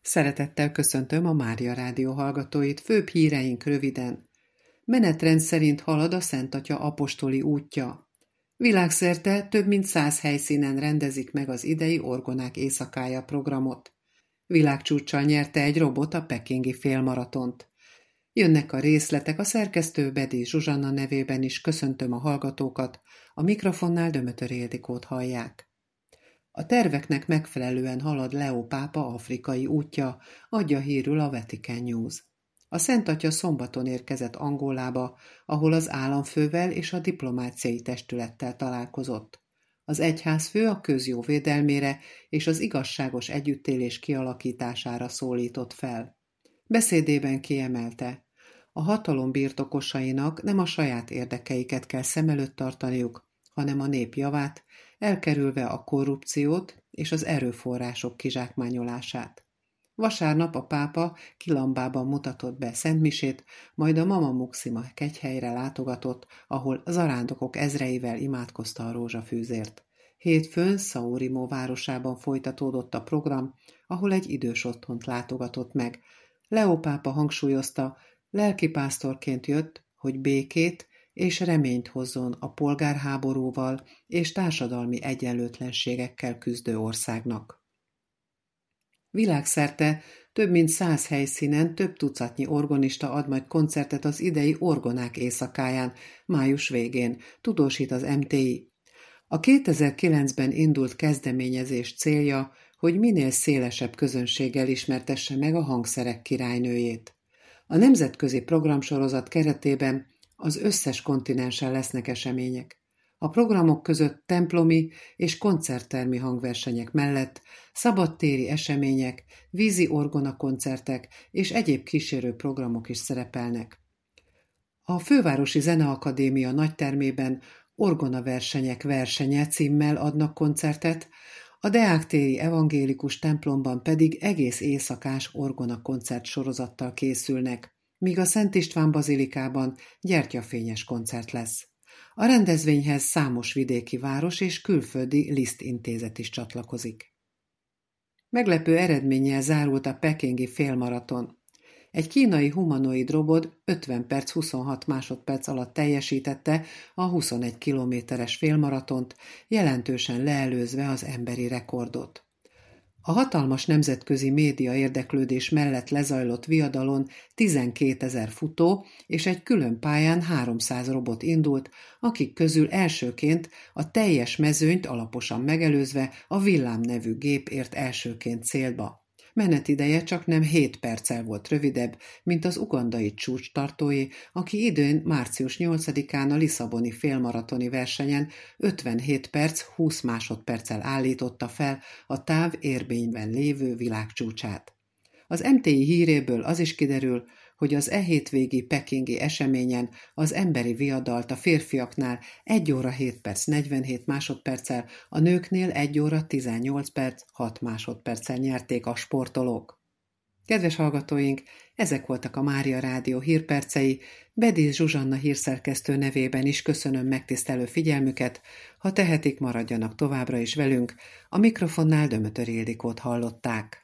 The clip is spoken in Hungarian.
Szeretettel köszöntöm a Mária Rádió hallgatóit, főbb híreink röviden. Menetrend szerint halad a Szent Atya apostoli útja. Világszerte több mint 100 helyszínen rendezik meg az idei Orgonák éjszakája programot. Világcsúccsal nyerte egy robot a pekingi félmaratont. Jönnek a részletek, a szerkesztő Bedély Zsuzsanna nevében is köszöntöm a hallgatókat, a mikrofonnál Dömötör Ildikót hallják. A terveknek megfelelően halad Leó pápa afrikai útja, adja hírül a Vatican News. A Szent Atya szombaton érkezett Angolába, ahol az államfővel és a diplomáciai testülettel találkozott. Az egyházfő a közjó védelmére és az igazságos együttélés kialakítására szólított fel. Beszédében kiemelte, a hatalom birtokosainak nem a saját érdekeiket kell szem előtt tartaniuk, hanem a nép javát, elkerülve a korrupciót és az erőforrások kizsákmányolását. Vasárnap a pápa Kilambában mutatott be szentmisét, majd a Mama Muxima kegyhelyre látogatott, ahol zarándokok ezreivel imádkozta a rózsafűzért. Hétfőn São Remo városában folytatódott a program, ahol egy idős otthont látogatott meg. Leó pápa hangsúlyozta, lelkipásztorként jött, hogy békét és reményt hozzon a polgárháborúval és társadalmi egyenlőtlenségekkel küzdő országnak. Világszerte több mint 100 helyszínen több tucatnyi orgonista ad majd koncertet az idei Orgonák éjszakáján, május végén, tudósít az MTI. A 2009-ben indult kezdeményezés célja, hogy minél szélesebb közönséggel ismertesse meg a hangszerek királynőjét. A nemzetközi programsorozat keretében az összes kontinensen lesznek események. A programok között templomi és koncerttermi hangversenyek mellett szabadtéri események, vízi orgonakoncertek és egyéb kísérő programok is szerepelnek. A Fővárosi Zeneakadémia nagytermében Orgonaversenyek versenye címmel adnak koncertet, a Deák-téri evangélikus templomban pedig egész éjszakás orgonakoncert sorozattal készülnek, míg a Szent István bazilikában gyertyafényes koncert lesz. A rendezvényhez számos vidéki város és külföldi lisztintézet is csatlakozik. Meglepő eredménnyel zárult a pekingi félmaraton. Egy kínai humanoid robot 50 perc 26 másodperc alatt teljesítette a 21 kilométeres félmaratont, jelentősen leelőzve az emberi rekordot. A hatalmas nemzetközi média érdeklődés mellett lezajlott viadalon 12 000 futó és egy külön pályán 300 robot indult, akik közül elsőként a teljes mezőnyt alaposan megelőzve a Villám nevű gép ért elsőként célba. Menetideje csaknem 7 perccel volt rövidebb, mint az ugandai csúcstartói, aki idén március 8-án a lisszaboni félmaratoni versenyen 57 perc 20 másodperccel állította fel a táv érvényben lévő világcsúcsát. Az MTI híréből az is kiderül, hogy az hétvégi pekingi eseményen az emberi viadalt a férfiaknál 1 óra 7 perc 47 másodperccel, a nőknél 1 óra 18 perc 6 másodperccel nyerték a sportolók. Kedves hallgatóink, ezek voltak a Mária Rádió hírpercei, Bedély Zsuzsanna hírszerkesztő nevében is köszönöm megtisztelő figyelmüket, ha tehetik, maradjanak továbbra is velünk, a mikrofonnál Dömötör Ildikót hallották.